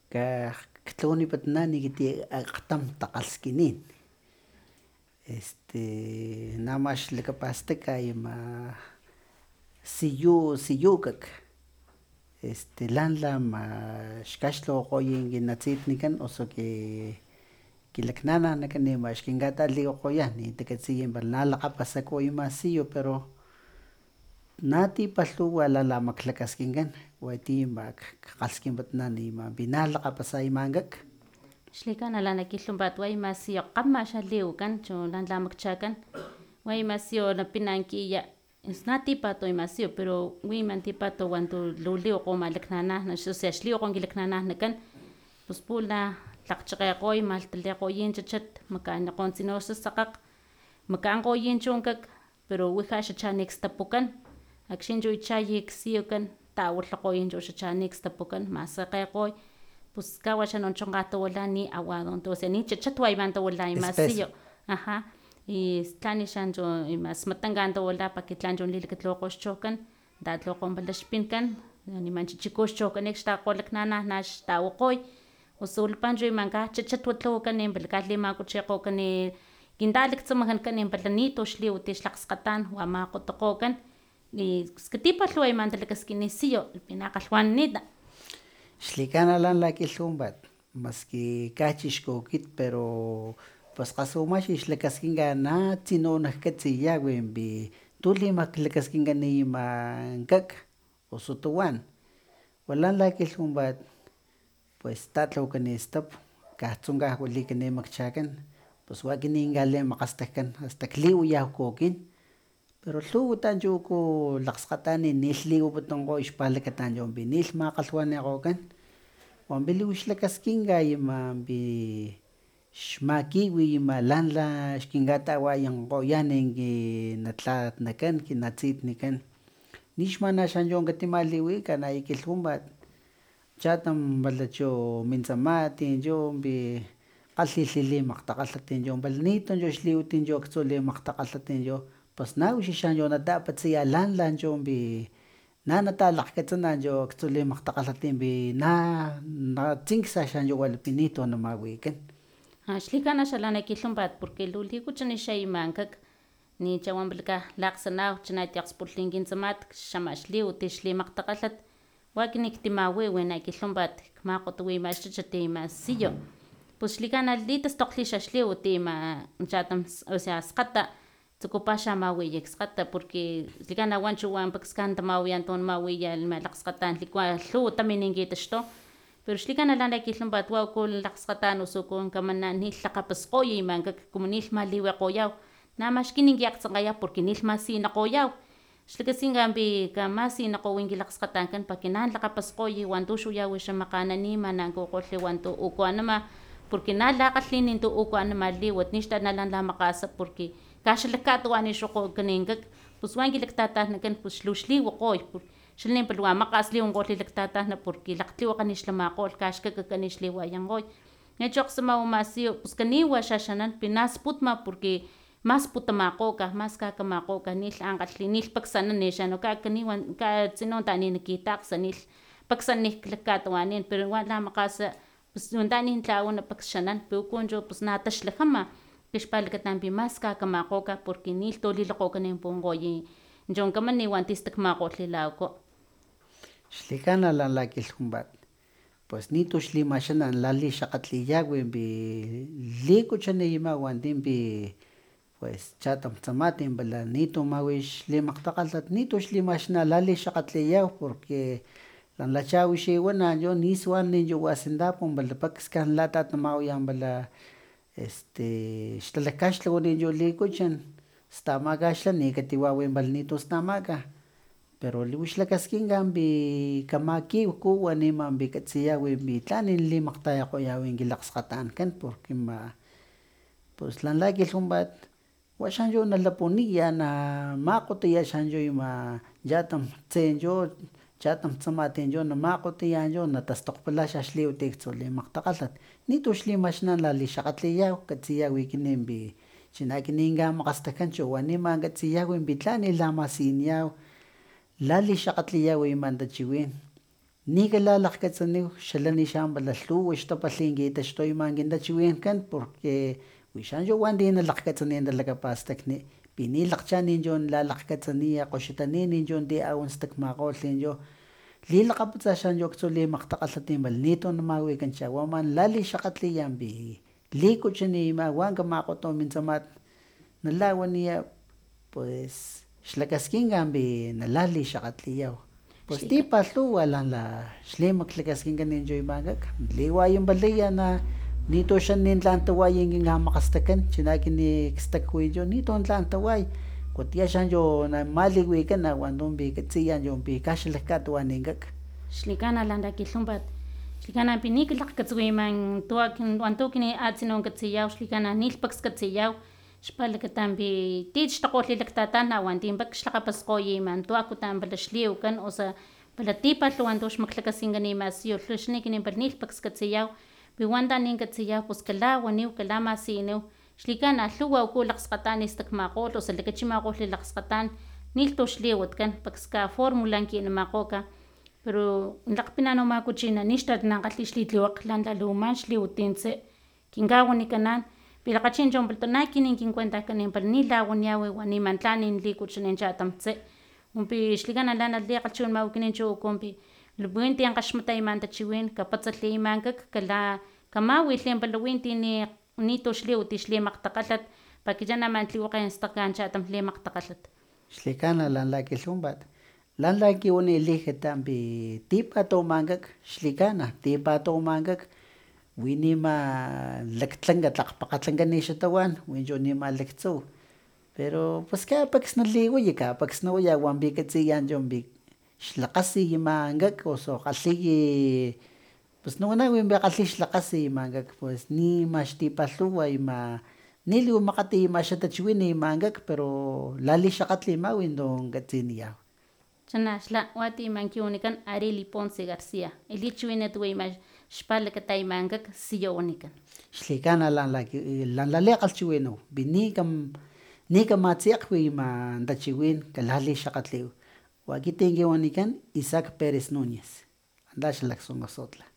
tlonipatnani kiti aqtam taqalskinin namax lakapastak ima siyukak lanla ma xkaxtlawawoya kin atzitnikan osu kilaknanajnakan nima xkinkatlalikoya nitakatziya na lakgapasakoya ama siyu pero natipalhuwa lalamakglakaskinkan wati kgalhskinpatnan na lakgapasaymankak Xlikana la nakilhumpatway ama siyu kgama xa liwkan chu lan makchakan way ama siyu napinankiya snatipat ama siyu pero wi man tipat wantu lu liwakgo malaknanajna osea xliwakgo kilaknanajnakan pus pula tlakgchakgekgoy malhtalikgoya chachat makanikgo tsino xa sakgakg makankgoya chunkak pero wi ja xachani kstapukan akxni chu ichay ksiyukan tawilhakgoya chu xachani kstapukan masekgekgoy pus kawal xa no chonkgatawila ni aguado osea ni chachat wayma tawila ama siyu y tlani xa chu ima smatanka tawila para que tlan chu lilakatlawakgo xchaukan tatlawakgo pala xpinkan nima chichikuj xchaukan xtakgo laknanajna xtawakgoy osu wilapa chu ama chachat tlawakan para katlimakuchikgokan kintalaktsamajankan pala nitu xliw ti xlakgskgatan o ama kgotukgokan y skatipalhuwa ama talakaskini siyu pina kgalhwananita xlikana lan lakilhumpat maski kachixkuwikit pero pues qase uma xixlakaskinka na tsino najkatsiya winpi tu limaklakaskinkani ima nkak osu tuwan wa lan lakilhumpat pues tatlawakani stapu kajtsunka walikani makchakan pus wa akinin kalemakgastajkan hasta kliwiyajku akin pero lhuwa tlan chu lakgskgatan nilh liwiputungkgoy xpalakata chunpi nilh makgalhwanikgokan wanpa liwi xlakaskinka imapi xmakiwi ima lan la xkinkatawayankgoyan kinatlatnakan kin atzitnikan nixmanaxan chu katimaliwika naya kilhumpat chatam pala chu mintsamatin chunpi kgalhilh limakgtakgalhat chu pala nitu chu xliwat chu aktsu limakgtakgalhat chu pus na wixixan chu natapatsaya lanla chunpi na natalakgkatsana chu aktsu limakgtakgalhatimpi natsinksi chu walapi nitu namawikan xlikana xa la nakilhumpat porque lu likuchuni xa ima nkak ni chawanpalaka lakgsanaw chana tiakgspultli kin tsamat xama xliw ti xlimakgtakgalhat wa akini ktimawiwi na kilhumpat kmakgotuwi ama xchachat ima siyu pus xlikana litastokgli xa xliw ti ima chatam osea skgata tsukupa xa mawiya skgata porque xlikana wan chu pakskan tamawiya tu namawiya lakgskgatan liku lhuwa tamin kitaxtu pero xlikana la nakilhumpat wau lakgskgatan osu kamanan nilh lakgapaskgoy ima nkak como nilh maliwikgoyaw nama xkinin akgtsankgeya porque nilh masinikgoyaw xlakaskinkampi kamasinikgowi kilakgskgatankan para que na lakgapaskgoy wantu xuyawi xa makgananima na ankukgolh wantu ukuanama porque na lakgalhin tu ukuanama liwat nixtanalan lamakgasa porque kaxalakatuwani xokgokan nkak pus wan kilaktatajnakan pus lu xliwakgoy xanipala wa makgas liwankgolh laktatajna porque lakgtliwakga xlamakgolh kaxkakaka xliwayankgoy nachu akgsama ama siyu pus kaniwa xaxanan pinasputma porque mas sputamakgoka mas kakamakgoka nilh ankgalhi nilh paksanan kaniwa tsino tani nakitakgsa nilh paksan katuwanin pero wa lamakgasa pus tani tlawa napaksxanan piuku chu pus nataxlajama xpalakata mas kakamakgoka porque nilh tu lilakgokan punkgoy chonkamani wanti stakmakgolhilawaka xlikana lan lakilhumpat pues nitu xlimaxanan lalixakgatliya winpi likuchuni ima wantimpi pues chatam tsamatin pala nitu mawi xlimakgtakgalhat nitu xlimaxanan lalixakgatliyaw porque lanla wixiwana chu niswan chu wasintapu pala pakskan latatamawayan pala xtalakaxtlawani chu likuchan stamaka xla ni katiwawi pala nitu stamaka pero liwi xlakaskinkampi kamakiw kuwa nimanpi katsiya winpi tlan limakgtayakgoya kilakgskgatankan porque pus lan lakilhumpat waxan chu nalapuniya na makgotuya chu ima chatam tse chu chatam tsamatin chu namakgotuya chu natastokgpala xliwat aktsu limakgtakgalhat nitu xlimaxanan lalixakgatliyaw katsiya ekininpi china ekinin kamakgastajkan chu wanima katsiya winpi tlan lamasiniyaw lalixakgatliyaw ima tachiwin nicalalakcatzaniw xalani xampala lhuwa xtapalhinkitaxtoyman kin tachiwinkan porque wixan chowan ti nalakgkatsaniyan talakapastakni pini lakgchaan cho lalakgkatsaniya kgoxitanin cho ti awan stakmakgo cho lilakgaputsa xan cho aktsu limakgtakgalhati para nitu namawikan chawaman lalixakgatliya pi likuchuni wa kamakgoto min tsamalh nalawaniya pues xlakaskinka pi nalalixakgatliyaw pues tipalhuwa lanla xlimaklakaskinkan cho imankak liwayanpalaya na nitu xa tlan taway kin kamakgastakan china ekin stakwi nitu tlan taway watiya xancho namaliwikan nawantu pi katsiya pi kaxlak katuwaninkak xlikana lanla kilhumpat xlikana pi nikilakgkatsiwiman wantu kin atsina katsiyaw xlikana nilhpaks katsiyaw xpalakata pi tit xtakgolhi nawan tin pak xlakgapaskgoyiman tu akutan pala xliwkan osea pala tipalhuwa tux maklakaskinkanimasiyu xni ekin para nilhpaks katsiyaw pi wanta nin katsiyaw pus kalawaniw kalamasiniw xlikana lhuwa uku lakgskgatan stakmakgolh osea lakachimakgolh lakgskgatan nilhtu xliwatkan pakska formula kinamakgoka pero lakgpinana ama kuchina nixtatnankgalhi xlitliwakg lanla luman xliwatintse kinkawanikanan pi lakgachin para ekin kinkuentajkan para nilawaniyaw nima tlan likuchuni chatam tse umpi xlikana lana likgalhchiwinamawakani chu pi lapuwan ti kgaxmatayaman tachiwin kapatsalhimankak kamawilh pala winti nitu xliwat xlimakgtakgalhat pakichan ama tliwakge stakkan chatam limakgtakgalhat xlikana lanla kilhumpat lanla kiwani lijata pi tipatumankak xlikana tipatumankak winima laktlanka tlakgpakgatlankani xa tawan winchu nima laktsuw pero pues kapaks naliwaya kapaks nawaya wanpi katsiya pi xlakgasi imankak osu kgalhiy pus nawana wi kgalhi xlakgasi imankak pues nima xtipalhuwa ni liwi makgat xa tachiwin imankak pero lalixakgatlimaw tu katsiniyaw chanaxla wati kiwanikan areli ponce garcia lichiwinat wa xpalakata imankak siya wanikan xlikana lanla likgalhchiwinaw pi nikamatsiakgwi tachiwin kalalixakgatliw wa akit kiwanikan Isaac Pérez Núñez antla xalaksonka Sotla